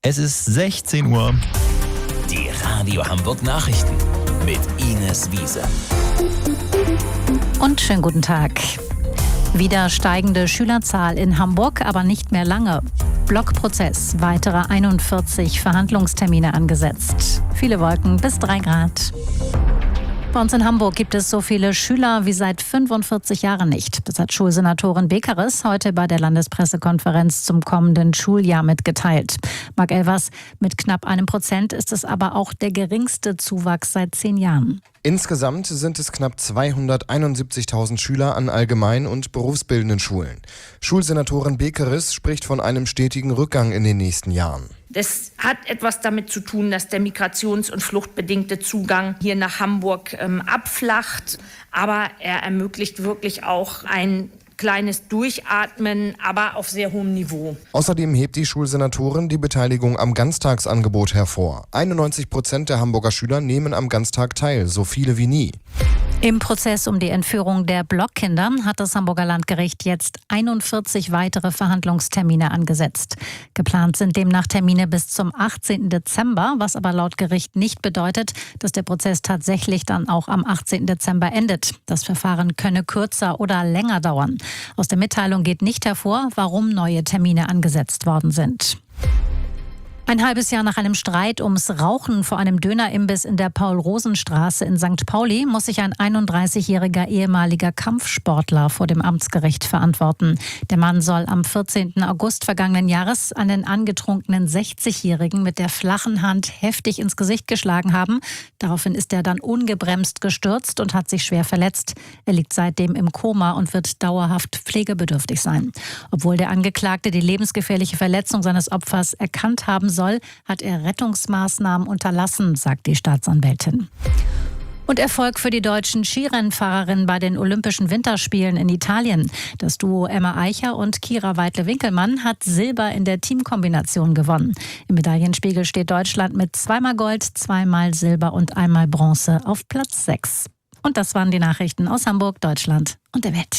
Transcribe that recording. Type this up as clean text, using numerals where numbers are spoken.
Es ist 16 Uhr. Die Radio Hamburg Nachrichten mit Ines Wiese. Und schönen guten Tag. Wieder steigende Schülerzahl in Hamburg, aber nicht mehr lange. Blockprozess, weitere 41 Verhandlungstermine angesetzt. Viele Wolken bis 3 Grad. Bei uns in Hamburg gibt es so viele Schüler wie seit 45 Jahren nicht. Das hat Schulsenatorin Bekeres heute bei der Landespressekonferenz zum kommenden Schuljahr mitgeteilt. Marc Elvers, mit knapp 1% ist es aber auch der geringste Zuwachs seit 10 Jahren. Insgesamt sind es knapp 271.000 Schüler an allgemein- und berufsbildenden Schulen. Schulsenatorin Bekeres spricht von einem stetigen Rückgang in den nächsten Jahren. Das hat etwas damit zu tun, dass der migrations- und fluchtbedingte Zugang hier nach Hamburg abflacht. Aber er ermöglicht wirklich auch ein kleines Durchatmen, aber auf sehr hohem Niveau. Außerdem hebt die Schulsenatorin die Beteiligung am Ganztagsangebot hervor. 91% der Hamburger Schüler nehmen am Ganztag teil, so viele wie nie. Im Prozess um die Entführung der Blockkinder hat das Hamburger Landgericht jetzt 41 weitere Verhandlungstermine angesetzt. Geplant sind demnach Termine bis zum 18. Dezember, was aber laut Gericht nicht bedeutet, dass der Prozess tatsächlich dann auch am 18. Dezember endet. Das Verfahren könne kürzer oder länger dauern. Aus der Mitteilung geht nicht hervor, warum neue Termine angesetzt worden sind. Ein halbes Jahr nach einem Streit ums Rauchen vor einem Dönerimbiss in der Paul-Rosen-Straße in St. Pauli muss sich ein 31-jähriger ehemaliger Kampfsportler vor dem Amtsgericht verantworten. Der Mann soll am 14. August vergangenen Jahres einen angetrunkenen 60-Jährigen mit der flachen Hand heftig ins Gesicht geschlagen haben. Daraufhin ist er dann ungebremst gestürzt und hat sich schwer verletzt. Er liegt seitdem im Koma und wird dauerhaft pflegebedürftig sein. Obwohl der Angeklagte die lebensgefährliche Verletzung seines Opfers erkannt haben soll, hat er Rettungsmaßnahmen unterlassen, sagt die Staatsanwältin. Und Erfolg für die deutschen Skirennfahrerinnen bei den Olympischen Winterspielen in Italien. Das Duo Emma Eicher und Kira Weidle-Winkelmann hat Silber in der Teamkombination gewonnen. Im Medaillenspiegel steht Deutschland mit 2-mal Gold, 2-mal Silber und 1-mal Bronze auf Platz 6. Und das waren die Nachrichten aus Hamburg, Deutschland und der Welt.